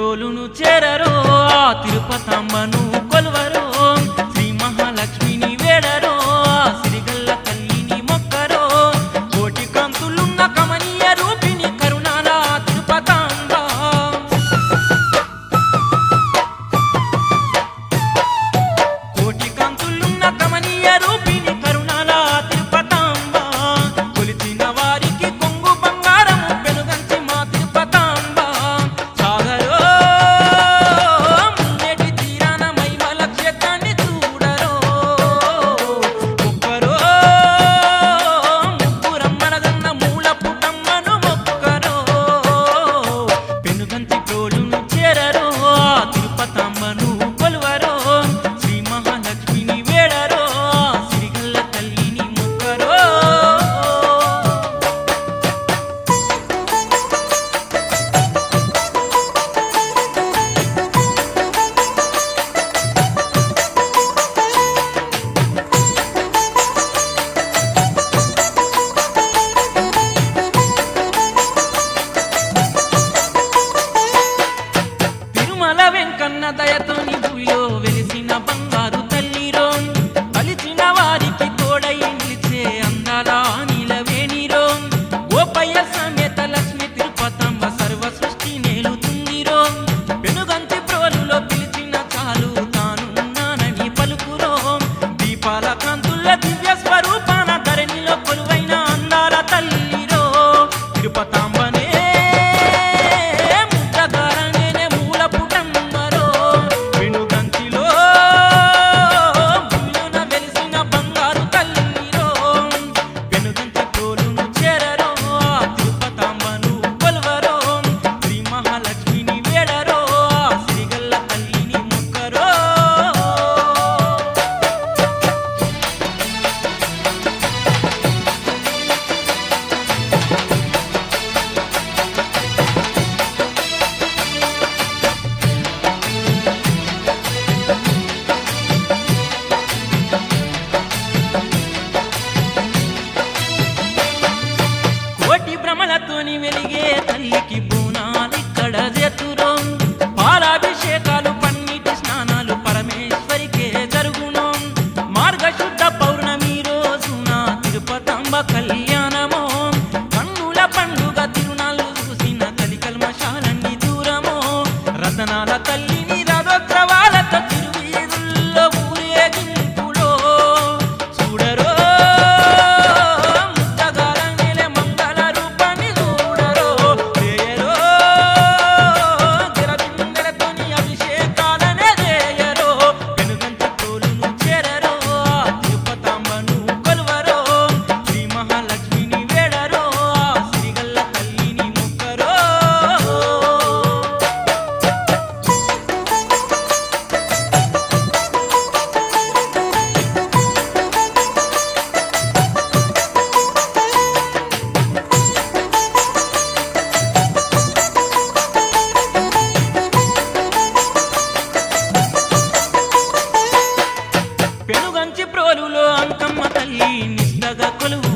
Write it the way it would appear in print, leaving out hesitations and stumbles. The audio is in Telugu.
ప్రోలును చేరరో ఆ తిరుపతమ్మను కొలువరో శ్రీ మహాలక్ష్మిని వేడరో ఆ సిరిగల్ల తల్లిని మొక్కరో కోటి కాంతులున్న కమనీయ రూపిణి కరుణాల తిరుపతాంబ కోటి కాంతులున్న కమనీయ రూపిణి కరుణాల తిరుపతాంబ కొలిచిన వారికి కొంగు బంగారము పెనుగంచి మా తిరుపతాంబ సాగరో మున్నెటి తీరాన మైమల క్షేత్రాన్ని చూడరో మొక్కరో ముగ్గురమ్మనగన్న మూల పుటమ్మను మొక్కరో పెనుగంచి ప్రోలును చేరరో ఆ తిరుపతమ్మను కొలువరో శ్రీ మహాలక్ష్మిని వేడరో ఆ సిరిగల్ల తల్లిని మొక్కరో తిరుమల వెంకన్న దయతోని భూమిలో వెలిసిన బంగారు తల్లిరో కలిసిన వారికి తోడై నిలిచే అందాల నీలవేణిరో గోపయ్య సమేత లక్ష్మి తిరుపతమ్మ సర్వ సృష్టి నేలుతుందిరో పెనుగంచి ప్రోలులో పిలిచిన చాలు తానున్నానని పలుకురో దీపాల కాంతుల దివ్య స్వరూపాన ధరణిలో కొలువైన అందాల తల్లిరో తిరుపతాంబనే ముద్దగారనేనే మూల పుటమ్మరో వెనుగంచిలో భూమిలోన వెలిసిన బంగారు తల్లిరో వెనుగంచి ప్రోలును చేరరో ఆ తిరుపతాంబను కొలువరో శ్రీ మహాలక్ష్మిని వేడరో ఆ సిరిగల్ల తల్లిని మొక్కరో కోటి భ్రమలతోని వెలిగే తల్లికి బోనాలిక్కడ చేతురో పాలాభిషేకాలు పన్నీటి స్నానాలు పరమేశ్వరికే జరుగును మార్గశుద్ధ పౌర్ణమి రోజున తిరుపతాంబ కళ్యాణమో కన్నుల పండుగ తిరునాళ్ళు చూసిన కలికల్మశాలన్నీ దూరమో రతనాల తల్లిని రథోత్సవాలతో తిరువీధుల్లో ఊరేగింపులో చూడరో ముద్దగారనేలే మంగళ రూపాన్ని చూడరో చేయరో గిరబిందెలతోని అభిషేకాలనే చేయరో వెనుగంచి ప్రోలును చేరరో ఆ తిరుపతాంబను కొలువరో శ్రీ మహాలక్ష్మిని వేడరో ఆ సిరిగల్ల తల్లిని మొక్కరో పెనుగంచి ప్రోలులో అంకమ్మ తల్లి నిష్టగా కొలువు